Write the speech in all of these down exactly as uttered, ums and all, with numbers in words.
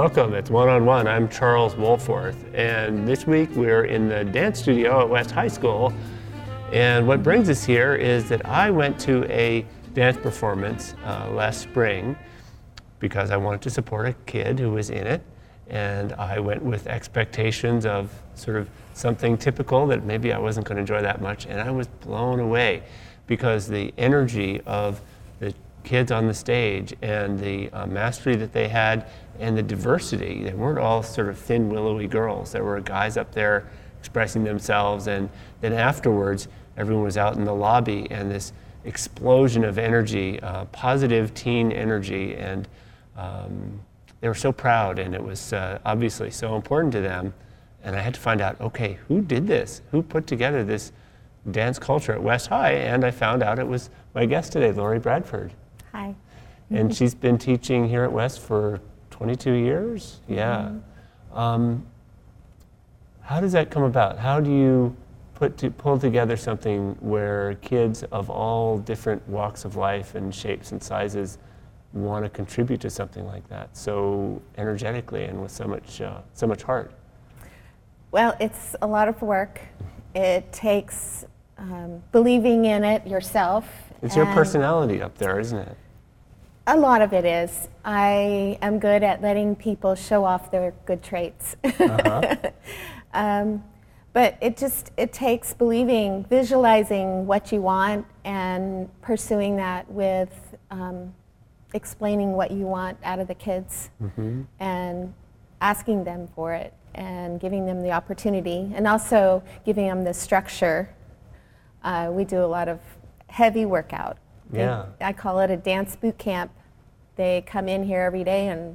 Welcome, it's One on One. I'm Charles Wolforth, and this week we're in the dance studio at West High School. And what brings us here is that I went to a dance performance uh, last spring because I wanted to support a kid who was in it. And I went with expectations of sort of something typical that maybe I wasn't going to enjoy that much. And I was blown away because the energy of the kids on the stage and the uh, mastery that they had and the diversity. They weren't all sort of thin, willowy girls. There were guys up there expressing themselves, and then afterwards, everyone was out in the lobby, and this explosion of energy, uh, positive teen energy, and um, they were so proud, and it was uh, obviously so important to them. And I had to find out, okay, who did this? Who put together this dance culture at West High? And I found out it was my guest today, Lori Bradford. Hi. And she's been teaching here at West for twenty-two years? Yeah. Mm-hmm. Um, how does that come about? How do you put to, pull together something where kids of all different walks of life and shapes and sizes want to contribute to something like that so energetically and with so much, uh, so much heart? Well, it's a lot of work. It takes um, believing in it yourself. It's your personality up there, isn't it? A lot of it is. I am good at letting people show off their good traits. Uh-huh. um, but it just, it takes believing, visualizing what you want and pursuing that with um, explaining what you want out of the kids, mm-hmm. and asking them for it and giving them the opportunity, and also giving them the structure. Uh, we do a lot of heavy workout. Yeah. They, I call it a dance boot camp. They come in here every day and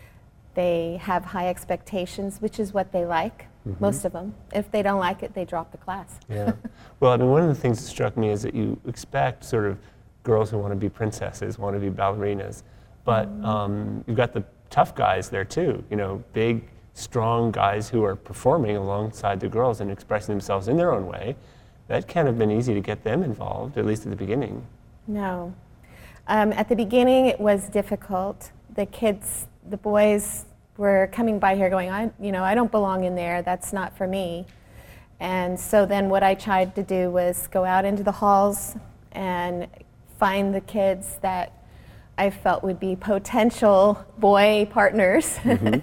they have high expectations, which is what they like, mm-hmm. most of them. If they don't like it, they drop the class. Yeah. Well, I mean, one of the things that struck me is that you expect sort of girls who want to be princesses, want to be ballerinas, but mm-hmm. um, you've got the tough guys there too, you know, big, strong guys who are performing alongside the girls and expressing themselves in their own way. That can't have been easy to get them involved, at least at the beginning. No. Um, at the beginning, it was difficult. The kids, the boys were coming by here going, I, you know, I don't belong in there. That's not for me. And so then what I tried to do was go out into the halls and find the kids that I felt would be potential boy partners. Mm-hmm.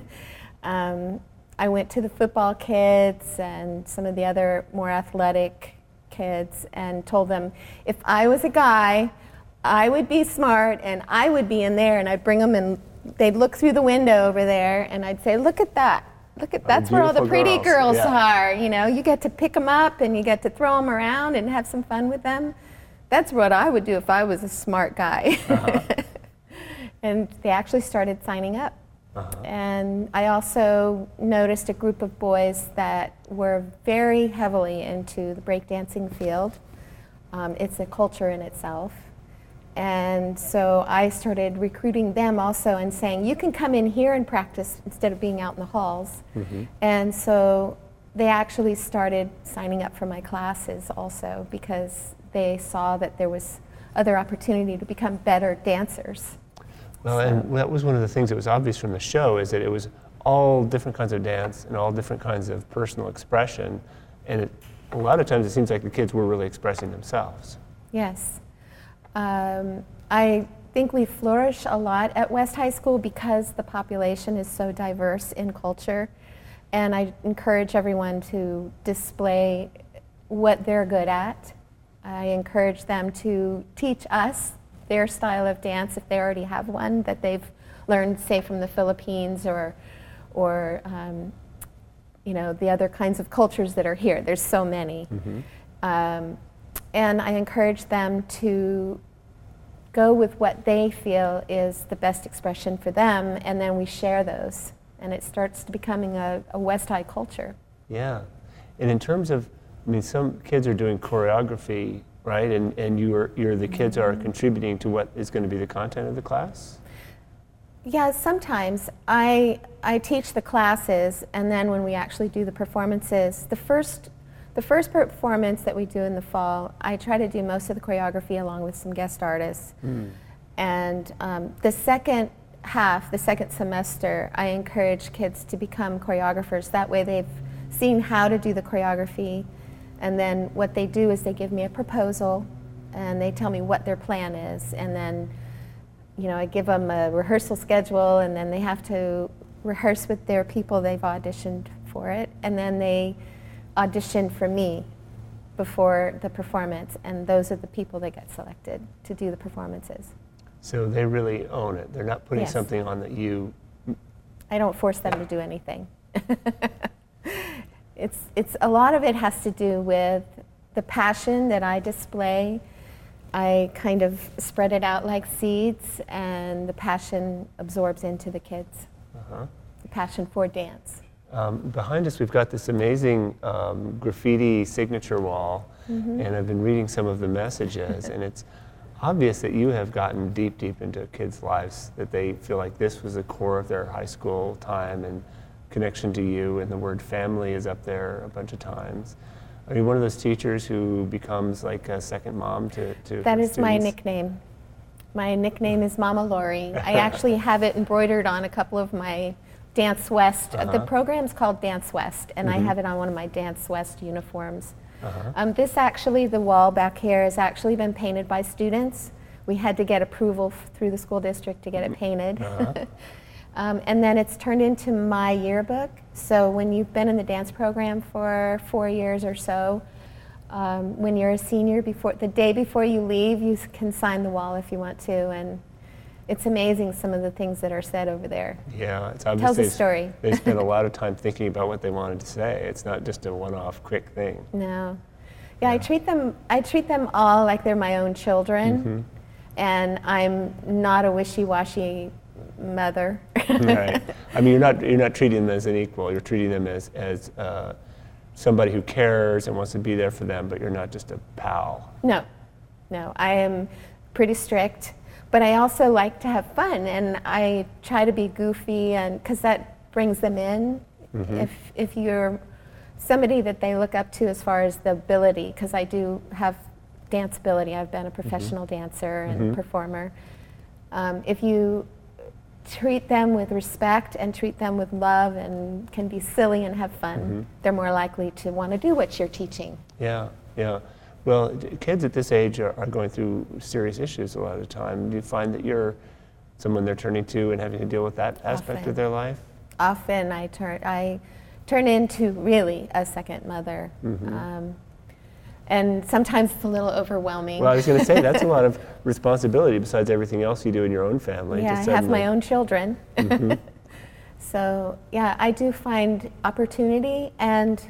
um, I went to the football kids and some of the other more athletic kids and told them, if I was a guy, I would be smart and I would be in there, and I'd bring them and they'd look through the window over there and I'd say, look at that. Look at, that's where all the pretty girls, girls yeah. are. You know, you get to pick them up and you get to throw them around and have some fun with them. That's what I would do if I was a smart guy. Uh-huh. And they actually started signing up. Uh-huh. And I also noticed a group of boys that were very heavily into the breakdancing field. Um, it's a culture in itself. And so I started recruiting them also and saying, you can come in here and practice instead of being out in the halls. Mm-hmm. And so they actually started signing up for my classes also because they saw that there was other opportunity to become better dancers. Well, so. And that was one of the things that was obvious from the show, is that it was all different kinds of dance and all different kinds of personal expression. And it, a lot of times it seems like the kids were really expressing themselves. Yes. Um, I think we flourish a lot at West High School because the population is so diverse in culture. And I encourage everyone to display what they're good at. I encourage them to teach us their style of dance if they already have one that they've learned, say, from the Philippines or, or um, you know, the other kinds of cultures that are here. There's so many. Mm-hmm. Um, and I encourage them to go with what they feel is the best expression for them, and then we share those. And it starts to becoming a, a West High culture. Yeah. And in terms of, I mean, some kids are doing choreography, right? And and you're you're the kids are contributing to what is going to be the content of the class? Yeah, sometimes I I teach the classes, and then when we actually do the performances, the first the first performance that we do in the fall, I try to do most of the choreography along with some guest artists. Mm. And um, the second half, the second semester, I encourage kids to become choreographers. That way they've seen how to do the choreography, and then what they do is they give me a proposal and they tell me what their plan is, and then you know, I give them a rehearsal schedule, and then they have to rehearse with their people they've auditioned for it, and then they audition for me before the performance, and those are the people that get selected to do the performances. So they really own it. They're not putting Yes. something on that you... I don't force them to do anything. it's, it's, a lot of it has to do with the passion that I display. I kind of spread it out like seeds, and the passion absorbs into the kids. Uh-huh. The passion for dance. Um, behind us, we've got this amazing um, graffiti signature wall, mm-hmm. and I've been reading some of the messages, and it's obvious that you have gotten deep, deep into kids' lives, that they feel like this was the core of their high school time and connection to you, and the word family is up there a bunch of times. Are you one of those teachers who becomes like a second mom to, to That is students? my nickname. My nickname is Mama Lori. I actually have it embroidered on a couple of my Dance West. Uh-huh. The program's called Dance West, and Mm-hmm. I have it on one of my Dance West uniforms. Uh-huh. Um, this actually, the wall back here, has actually been painted by students. We had to get approval f- through the school district to get it painted. Uh-huh. um, and then it's turned into my yearbook. So when you've been in the dance program for four years or so, um, when you're a senior, before the day before you leave, you can sign the wall if you want to. And it's amazing some of the things that are said over there. Yeah, it's Tells obviously a story. they spent a lot of time thinking about what they wanted to say. It's not just a one-off quick thing. No. Yeah, I treat them I treat them all like they're my own children. Mm-hmm. And I'm not a wishy-washy mother. Right. I mean, you're not you're not treating them as an equal. You're treating them as as uh, somebody who cares and wants to be there for them, but you're not just a pal. No, no, I am pretty strict, but I also like to have fun, and I try to be goofy, and because that brings them in. Mm-hmm. If if you're somebody that they look up to as far as the ability, because I do have dance ability. I've been a professional mm-hmm. dancer and mm-hmm. performer. Um, if you treat them with respect and treat them with love and can be silly and have fun, mm-hmm. they're more likely to want to do what you're teaching. Yeah, yeah. Well, d- kids at this age are, are going through serious issues a lot of the time. Do you find that you're someone they're turning to and having to deal with that aspect Often. of their life? Often I turn I turn into really a second mother. Mm-hmm. Um, and sometimes it's a little overwhelming. Well, I was going to say, that's a lot of responsibility besides everything else you do in your own family. Yeah, I to have my suddenly- own children. Mhm. So, yeah, I do find opportunity and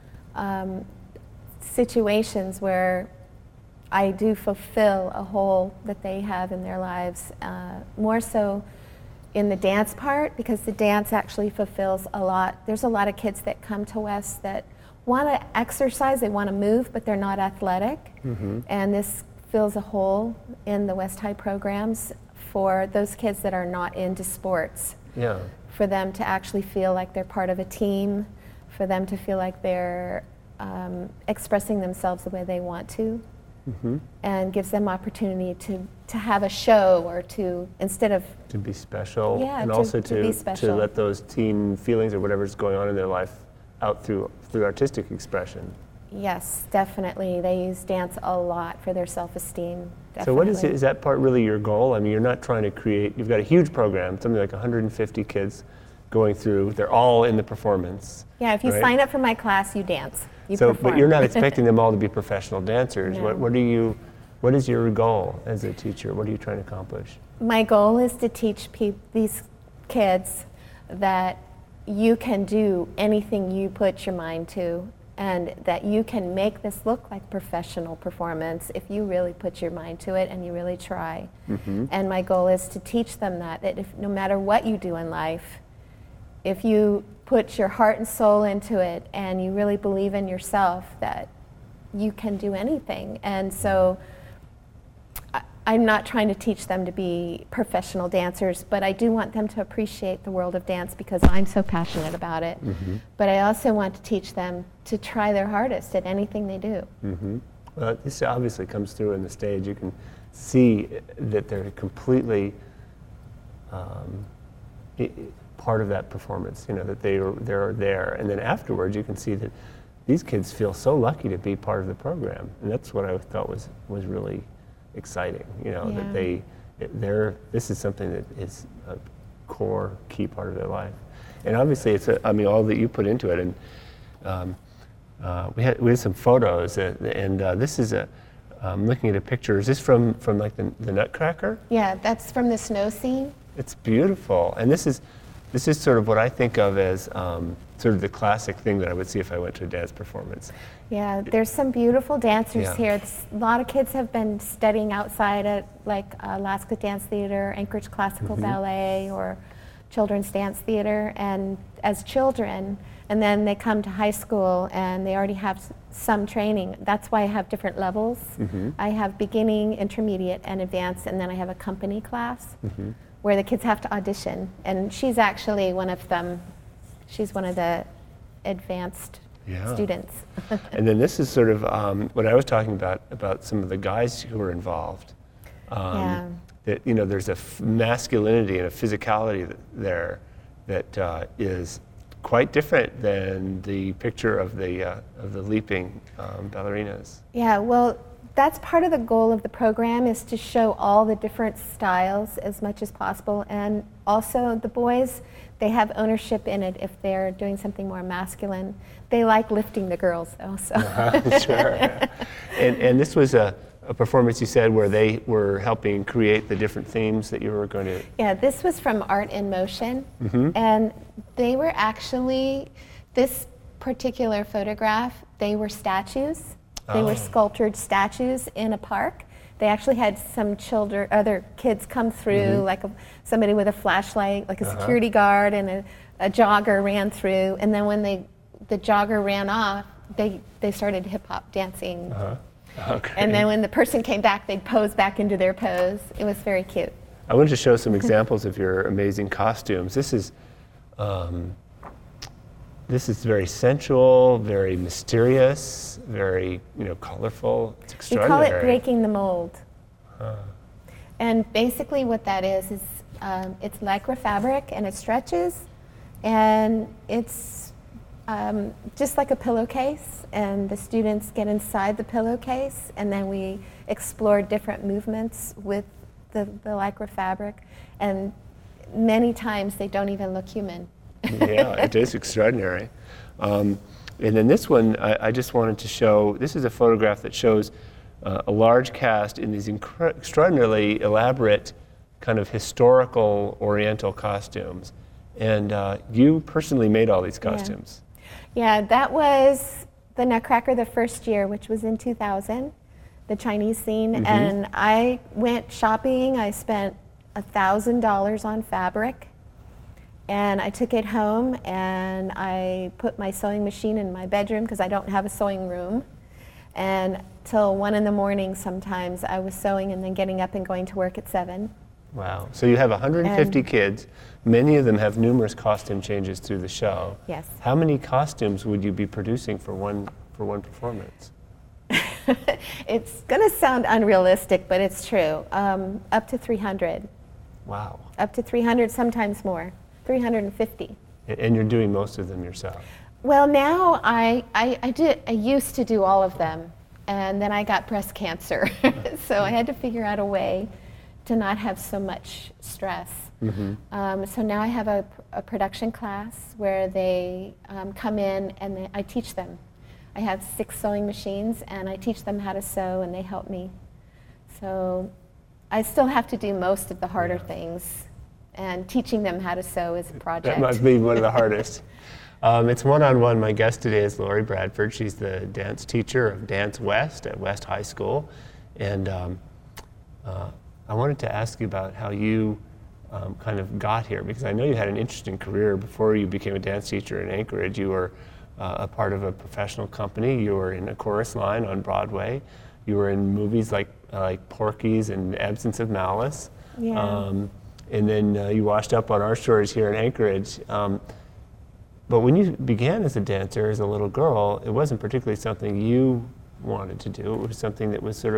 um, situations where I do fulfill a hole that they have in their lives, uh, more so in the dance part, because the dance actually fulfills a lot. There's a lot of kids that come to West that want to exercise, they want to move, but they're not athletic. Mm-hmm. And this fills a hole in the West High programs for those kids that are not into sports, Yeah. for them to actually feel like they're part of a team, for them to feel like they're um, expressing themselves the way they want to, Mm-hmm. and gives them opportunity to, to have a show, or to, instead of, To be special, Yeah, and to- also to to, be to special. let those teen feelings or whatever's going on in their life out through through artistic expression. yes, definitely, they use dance a lot for their self-esteem. Definitely. So what is it, is that part really your goal? I mean, you're not trying to create, you've got a huge program, something like one hundred fifty kids going through, they're all in the performance. Yeah, if you right? sign up for my class, you dance. You So, perform. but you're not expecting them all to be professional dancers. No. What, what do you, what is your goal as a teacher? What are you trying to accomplish? My goal is to teach peop these kids that you can do anything you put your mind to, and that you can make this look like professional performance if you really put your mind to it and you really try. Mm-hmm. And my goal is to teach them that, that if, no matter what you do in life, if you put your heart and soul into it and you really believe in yourself, that you can do anything. And so I, I'm not trying to teach them to be professional dancers, but I do want them to appreciate the world of dance because I'm so passionate about it. Mm-hmm. But I also want to teach them to try their hardest at anything they do. Mm-hmm. Well, this obviously comes through in the stage. You can see that they're completely um, i- part of that performance, you know, that they are, they're there. And then afterwards, you can see that these kids feel so lucky to be part of the program. And that's what I thought was, was really exciting, you know, Yeah. that they, they're, this is something that is a core, key part of their life. And obviously, it's, a, I mean, all that you put into it. And um, uh, we, had, we had some photos, uh, and uh, this is a, I'm looking at a picture. Is this from, from like the, the Nutcracker? Yeah, that's from the snow scene. It's beautiful. And this is, this is sort of what I think of as um, sort of the classic thing that I would see if I went to a dance performance. Yeah, there's some beautiful dancers Yeah. here. It's, a lot of kids have been studying outside at like uh, Alaska Dance Theater, Anchorage Classical Mm-hmm. Ballet, or Children's Dance Theater, and as children, and then they come to high school and they already have s- some training. That's why I have different levels. Mm-hmm. I have beginning, intermediate, and advanced, and then I have a company class Mm-hmm. where the kids have to audition. And she's actually one of them. She's one of the advanced Yeah. students. And then this is sort of um, what I was talking about, about some of the guys who are involved. Um, Yeah. That, you know, there's a f- masculinity and a physicality th- there that uh, is quite different than the picture of the, uh, of the leaping um, ballerinas. Yeah, well, that's part of the goal of the program, is to show all the different styles as much as possible. And also the boys, they have ownership in it if they're doing something more masculine. They like lifting the girls though, so. Sure. And, and this was a, a performance, you said, where they were helping create the different themes that you were going to. Yeah, this was from Art in Motion. Mm-hmm. And they were actually, this particular photograph, they were statues. They Oh. were sculptured statues in a park. They actually had some children, other kids come through, Mm-hmm. like a, somebody with a flashlight, like a Uh-huh. security guard, and a, a jogger ran through. And then when they, the jogger ran off, they, they started hip hop dancing. Uh-huh. Okay. And then when the person came back, they'd pose back into their pose. It was very cute. I wanted to show some examples of your amazing costumes. This is, um, this is very sensual, very mysterious, very, you know, colorful. It's We extraordinary. call it breaking the mold. And basically what that is, is um, it's lycra fabric and it stretches, and it's um, just like a pillowcase, and the students get inside the pillowcase, and then we explore different movements with the, the lycra fabric, and many times they don't even look human. Yeah, it is extraordinary. Um, and then this one, I, I just wanted to show, this is a photograph that shows uh, a large cast in these incre- extraordinarily elaborate kind of historical Oriental costumes. And uh, you personally made all these costumes. Yeah, that was the Nutcracker the first year, which was in two thousand, the Chinese scene. Mhm. And I went shopping. I spent one thousand dollars on fabric. And I took it home and I put my sewing machine in my bedroom because I don't have a sewing room. And till one in the morning sometimes I was sewing and then getting up and going to work at seven. Wow. So you have one hundred fifty And- kids. Many of them have numerous costume changes through the show. Yes. How many costumes would you be producing for one for one performance? It's going to sound unrealistic, but it's true. Um, up to three hundred. Wow. Up to three hundred, sometimes more. three hundred fifty. A- And you're doing most of them yourself. Well, now I, I, I, did, I used to do all of them, and then I got breast cancer. So I had to figure out a way to not have so much stress. Mm-hmm. Um, so now I have a, a production class where they um, come in and they, I teach them. I have six sewing machines and I teach them how to sew and they help me. So I still have to do most of the harder Yeah. things, and teaching them how to sew is a project. That must be one of the hardest. Um, it's one-on-one. My guest today is Lori Bradford. She's the dance teacher of Dance West at West High School. And um, uh, I wanted to ask you about how you um, kind of got here, because I know you had an interesting career before you became a dance teacher in Anchorage. You were uh, a part of a professional company. You were in a chorus line on Broadway. You were in movies like uh, like Porky's and Absence of Malice. Yeah. Um, and then uh, you washed up on our shores here in Anchorage. Um, but when you began as a dancer as a little girl, it wasn't particularly something you wanted to do. It was something that was sort of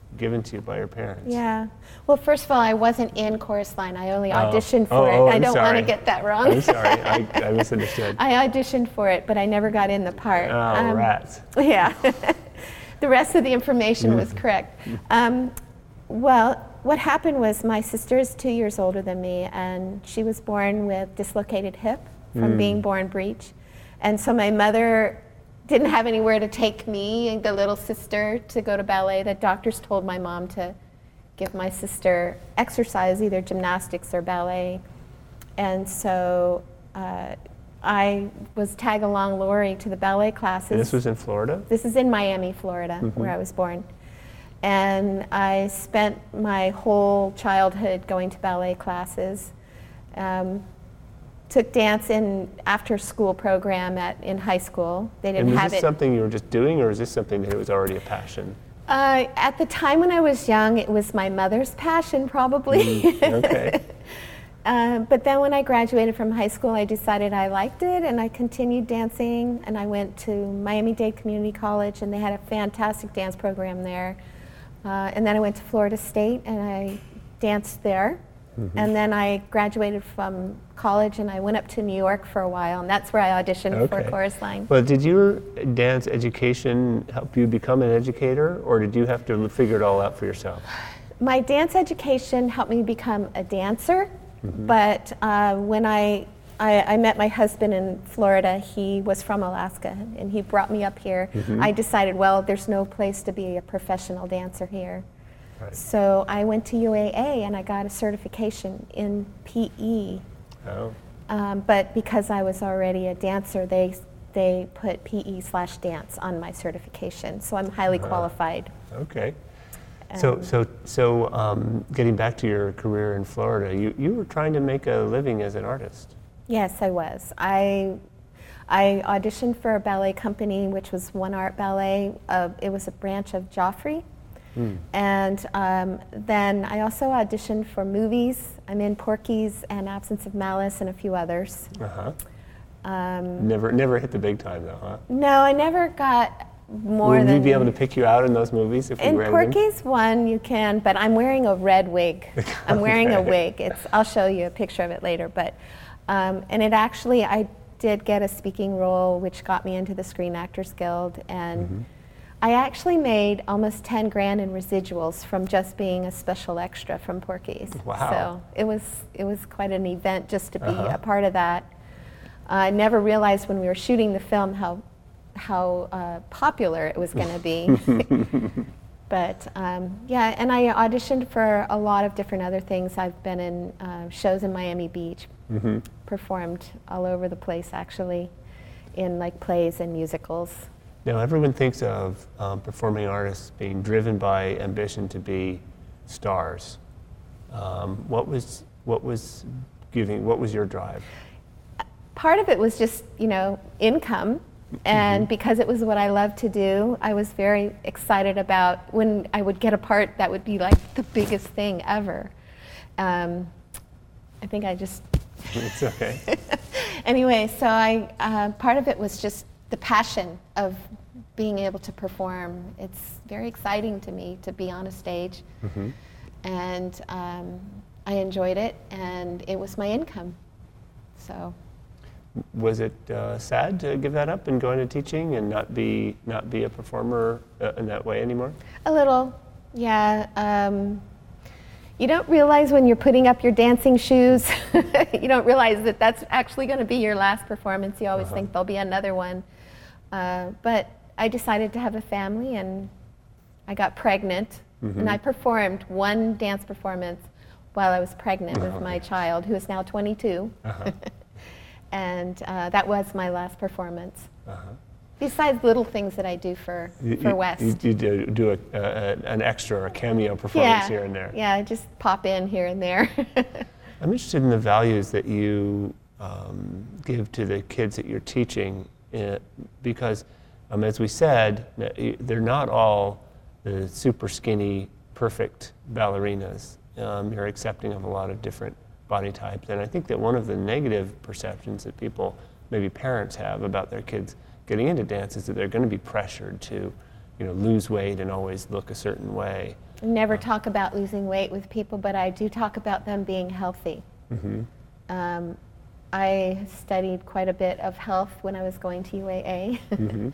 given to you by your parents. Yeah. Well, first of all, I wasn't in Chorus Line. I only auditioned oh, for oh, it. I I'm don't want sorry. to get that wrong. I'm sorry, I, I misunderstood. I auditioned for it, but I never got in the part. Oh, Um, rats. Yeah. The rest of the information was correct. Um, well, what happened was my sister is two years older than me, and she was born with dislocated hip from Mm. being born breech. And so my mother didn't have anywhere to take me, the little sister, to go to ballet. The doctors told my mom to give my sister exercise, either gymnastics or ballet. And so uh, I was tag along Lori to the ballet classes. And this was in Florida? This is in Miami, Florida, Mm-hmm. where I was born. And I spent my whole childhood going to ballet classes. Um, took dance in after school program at in high school. They didn't And was have this it. something you were just doing, or is this something that was already a passion? Uh, at the time when I was young, it was my mother's passion, probably. Mm, okay. Uh, but then when I graduated from high school, I decided I liked it, and I continued dancing. And I went to Miami-Dade Community College, and they had a fantastic dance program there. Uh, and then I went to Florida State, and I danced there. Mm-hmm. And then I graduated from college, and I went up to New York for a while, and that's where I auditioned for Okay. Chorus Line. Well, did your dance education help you become an educator, or did you have to figure it all out for yourself? My dance education helped me become a dancer, but uh, when I, I I met my husband in Florida, he was from Alaska, and he brought me up here. I decided, well, there's no place to be a professional dancer here. Right. So I went to U A A and I got a certification in P E. Oh, Um, but because I was already a dancer, they they put P E slash dance on my certification. So I'm highly qualified. okay. So, Um, so, so, um, getting back to your career in Florida, you, you were trying to make a living as an artist. Yes, I was. I I auditioned for a ballet company, which was One Art Ballet. Uh, it was a branch of Joffrey. Mm. And um, then I also auditioned for movies. I'm in Porky's and Absence of Malice and a few others. Uh-huh. Um, Never, never hit the big time though, huh? no, I never got more Would than. we be able to pick you out in those movies if we In ran them? Porky's one, you can, but I'm wearing a red wig. I'm wearing a Okay. wig. It's. I'll show you a picture of it later. But, um, and it actually, I did get a speaking role, which got me into the Screen Actors Guild, and Mm-hmm. I actually made almost ten grand in residuals from just being a special extra from Porky's. Wow. So it was it was quite an event just to be Uh-huh. a part of that. I never realized when we were shooting the film how how uh, popular it was going to be. But um, yeah, and I auditioned for a lot of different other things. I've been in uh, shows in Miami Beach, Mm-hmm. performed all over the place actually, in like plays and musicals. Now, everyone thinks of um, performing artists being driven by ambition to be stars. Um, what was what was giving? What was your drive? Part of it was just, you know, income. And because it was what I loved to do, I was very excited about when I would get a part that would be like the biggest thing ever. Um, I think I just. It's okay. Anyway, so I uh, part of it was just the passion of being able to perform. It's very exciting to me to be on a stage, Mm-hmm. and um, I enjoyed it, and it was my income. So. Was it uh, sad to give that up and go into teaching and not be not be a performer uh, in that way anymore? A little, yeah. Um, you don't realize when you're putting up your dancing shoes, you don't realize that that's actually going to be your last performance. You always Uh-huh. think there'll be another one. Uh, but I decided to have a family, and I got pregnant, Mm-hmm. and I performed one dance performance while I was pregnant with Oh, my gosh. child, who is now twenty-two. Uh-huh. And uh, that was my last performance. Uh-huh. Besides little things that I do for, You- for you- West. You, you do, do a, a, an extra or a cameo performance yeah, here and there. Yeah, just pop in here and there. I'm interested in the values that you um, give to the kids that you're teaching, uh, because, um, as we said, they're not all the super skinny, perfect ballerinas. Um, you're accepting of a lot of different body types, and I think that one of the negative perceptions that people, maybe parents, have about their kids getting into dance is that they're going to be pressured to you know, lose weight and always look a certain way. I never talk about losing weight with people, but I do talk about them being healthy. Mm-hmm. Um, I studied quite a bit of health when I was going to U A A, Mm-hmm.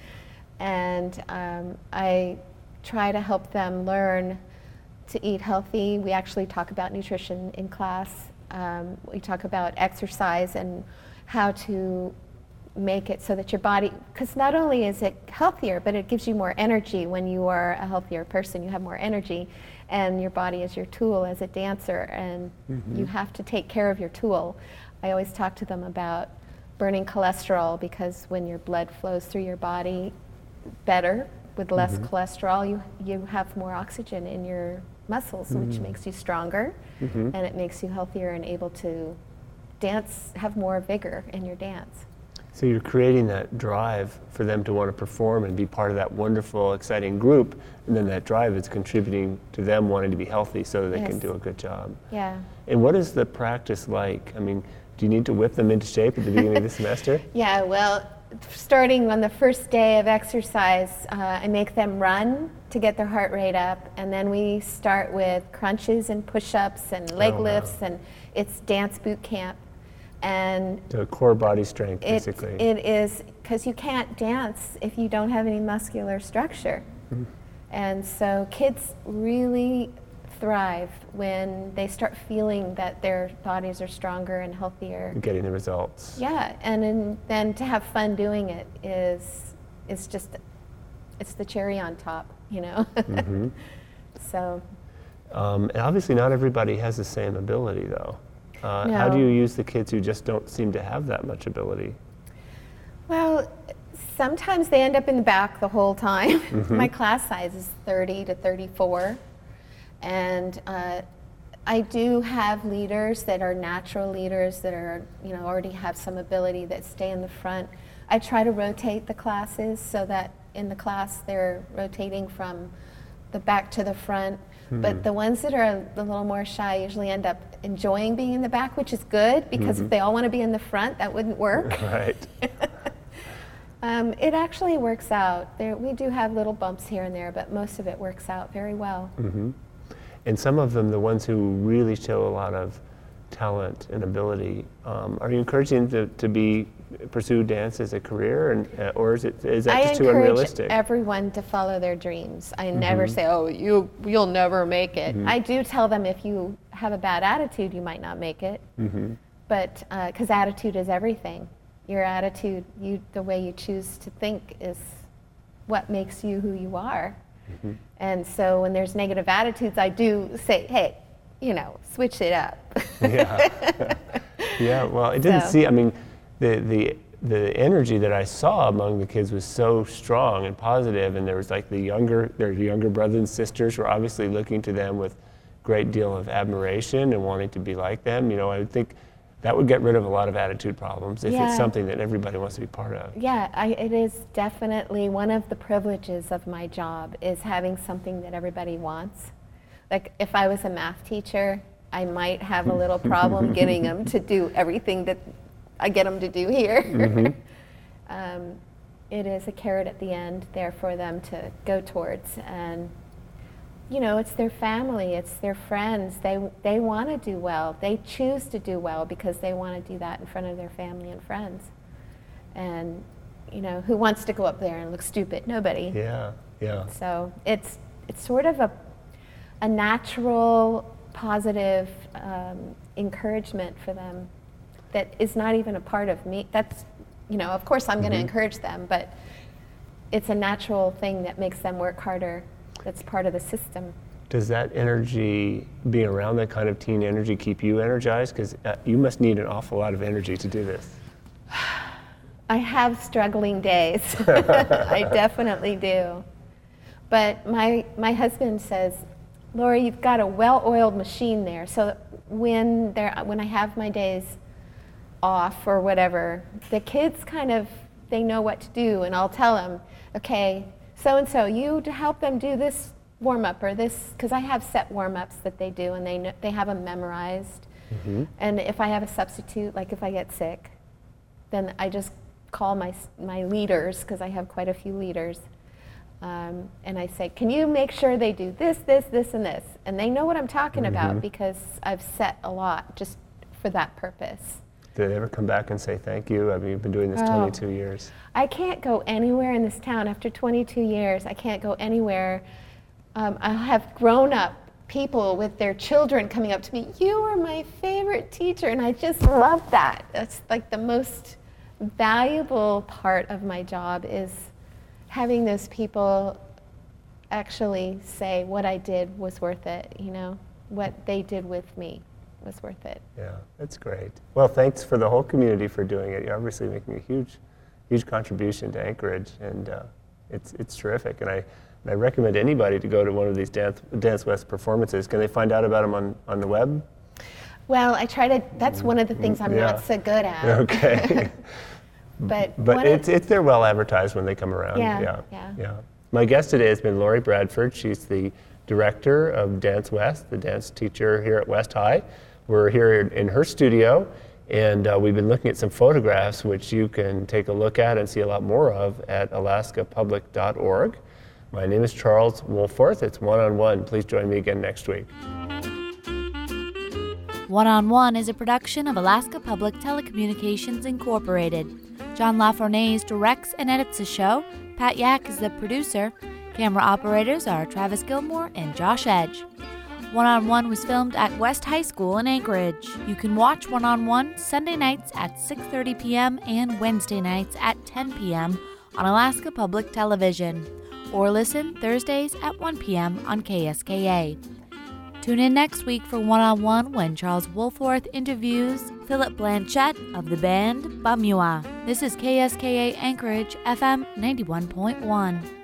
and um, I try to help them learn to eat healthy. We actually talk about nutrition in class. Um, we talk about exercise and how to make it so that your body, because not only is it healthier, but it gives you more energy. When you are a healthier person, you have more energy, and your body is your tool as a dancer, and Mm-hmm. you have to take care of your tool. I always talk to them about burning cholesterol, because when your blood flows through your body better with less Mhm. cholesterol, you you have more oxygen in your muscles, which Mm. makes you stronger, Mhm. and it makes you healthier and able to dance, have more vigor in your dance. So you're creating that drive for them to want to perform and be part of that wonderful, exciting group, and then that drive is contributing to them wanting to be healthy so that they can Yes. do a good job. Yeah. And what is the practice like? I mean, do you need to whip them into shape at the beginning of the semester? Yeah, well, starting on the first day of exercise, uh, I make them run to get their heart rate up, and then we start with crunches and push-ups and leg Oh, wow. lifts, and it's dance boot camp. And To core body strength, it, basically. it is, because you can't dance if you don't have any muscular structure. Mhm. And so kids really thrive when they start feeling that their bodies are stronger and healthier. Getting the results. Yeah, and then, then to have fun doing it is is just, it's the cherry on top, you know. Mhm. So Um, and obviously, not everybody has the same ability, though. Uh, How do No. you use the kids who just don't seem to have that much ability? well, sometimes they end up in the back the whole time. Mhm. My class size is thirty to thirty-four, and uh, I do have leaders that are natural leaders that are, you know, already have some ability that stay in the front. I try to rotate the classes so that in the class they're rotating from the back to the front. But Mhm. the ones that are a, a little more shy usually end up enjoying being in the back, which is good, because Mhm. if they all want to be in the front, that wouldn't work. Right. Um, it actually works out. There, we do have little bumps here and there, but most of it works out very well. Hmm. And some of them, the ones who really show a lot of talent and ability, um, are you encouraging them to, to be pursue dance as a career, and uh, or is it is that I just too encourage unrealistic? everyone to follow their dreams. I never Mhm. say, "Oh, you you'll never make it." Mhm. I do tell them if you have a bad attitude, you might not make it. Hmm. But because attitude is everything. Your attitude, you the way you choose to think, is what makes you who you are. Hmm. And so when there's negative attitudes, I do say, "Hey, you know, switch it up." Yeah. Yeah. Well, it didn't So- see. I mean, the the the energy that I saw among the kids was so strong and positive, and there was like the younger their younger brothers and sisters were obviously looking to them with great deal of admiration and wanting to be like them. You know, I would think that would get rid of a lot of attitude problems if Yeah. it's something that everybody wants to be part of. Yeah, I, it is definitely one of the privileges of my job is having something that everybody wants. Like if I was a math teacher, I might have a little problem getting them to do everything that I get them to do here. Mhm. um, it is a carrot at the end there for them to go towards, and you know, it's their family, it's their friends. They they want to do well. They choose to do well because they want to do that in front of their family and friends. And you know, who wants to go up there and look stupid? Nobody. Yeah. Yeah. So it's it's sort of a a natural, positive um, encouragement for them that is not even a part of me. That's, you know, of course I'm going to Mhm. encourage them, but it's a natural thing that makes them work harder. That's part of the system. Does that energy, being around that kind of teen energy, keep you energized? Because uh, you must need an awful lot of energy to do this. I have struggling days. I definitely do. But my my husband says, Laura, you've got a well-oiled machine there. So when there when I have my days off or whatever, the kids kind of, they know what to do, and I'll tell them, okay, so and so, you to help them do this warm-up or this, because I have set warm-ups that they do, and they know, they have them memorized. Mm-hmm. And if I have a substitute, like if I get sick, then I just call my my leaders, because I have quite a few leaders, Um, and I say, can you make sure they do this, this, this, and this? And they know what I'm talking mm-hmm. about because I've set a lot just for that purpose. Did they ever come back and say thank you? I mean, you've been doing this oh, twenty-two years. I can't go anywhere in this town after twenty-two years. I can't go anywhere. Um, I have grown up people with their children coming up to me, you are my favorite teacher, and I just love that. That's like the most valuable part of my job is having those people actually say what I did was worth it, you know, what they did with me was worth it. Yeah, that's great. Well, thanks for the whole community for doing it. You're obviously making a huge, huge contribution to Anchorage, and uh, it's it's terrific. And I And I recommend anybody to go to one of these Dance, Dance West performances. Can they find out about them on, on the web? Well, I try to, that's one of the things I'm yeah. not so good at. Okay. but but it's, it's they're well advertised when they come around. Yeah, yeah, yeah. yeah. My guest today has been Lori Bradford. She's the director of Dance West, the dance teacher here at West High. We're here in her studio, and uh, we've been looking at some photographs which you can take a look at and see a lot more of at alaska public dot org. My name is Charles Wohlforth. It's One on One. Please join me again next week. One on One is a production of Alaska Public Telecommunications Incorporated. John LaFournaise directs and edits the show. Pat Yak is the producer. Camera operators are Travis Gilmore and Josh Edge. One on One was filmed at West High School in Anchorage. You can watch One on One Sunday nights at six thirty p.m. and Wednesday nights at ten p.m. on Alaska Public Television, or listen Thursdays at one p.m. on K S K A. Tune in next week for One on One when Charles Wohlforth interviews Philip Blanchette of the band Bamua. This is K S K A Anchorage F M ninety-one point one.